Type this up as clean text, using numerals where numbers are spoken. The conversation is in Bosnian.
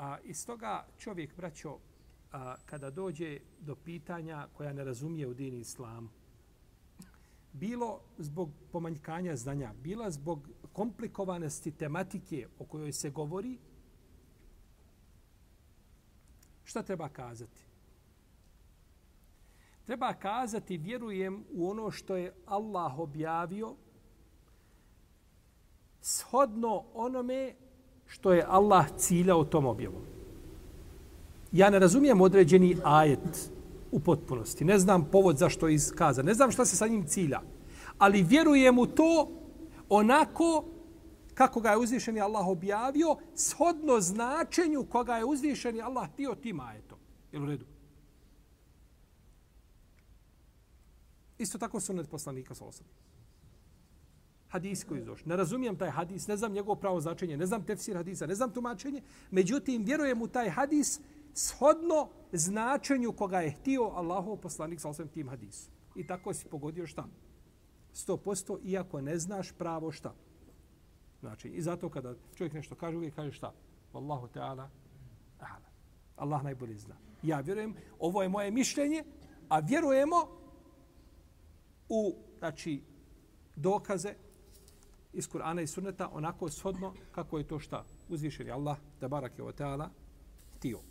A iz toga čovjek, braćo, kada dođe do pitanja koja ne razumije u dini islamu, bilo zbog pomanjkanja znanja, bila zbog komplikovanosti tematike o kojoj se govori, šta treba kazati? Treba kazati vjerujem u ono što je Allah objavio shodno onome što je Allah ciljao tom objavom. Ja ne razumijem određeni ajet u potpunosti. Ne znam povod zašto je iskazan. Ne znam šta se sa njim cilja. Ali vjerujem u to onako kako ga je uzvišeni Allah objavio, shodno značenju koga je uzvišeni Allah htio tim ajetom. Jel u redu? Isto tako sunnet poslanika sallallahu alejhi ve sellem. Hadis koji došao. Ne razumijem taj hadis, ne znam njegovo pravo značenje, ne znam tefsir hadisa, ne znam tumačenje, međutim vjerujem u taj hadis shodno značenju koga je htio Allahov poslanik sallallahu alejhi ve sellem tim hadisom. I tako si pogodio šta? 100%, iako ne znaš pravo šta. Znači, i zato kada čovjek nešto kaže, uvijek kaže šta? Wallahu ta'ala a'lam. Allah najbolje zna. Ja vjerujem, ovo je moje mišljenje, a vjerujemo u, znači, dokaze iz Kur'ana i Sunneta onako shodno kako je to šta uzvišeni Allah, tebarake ve ta'ala, htio.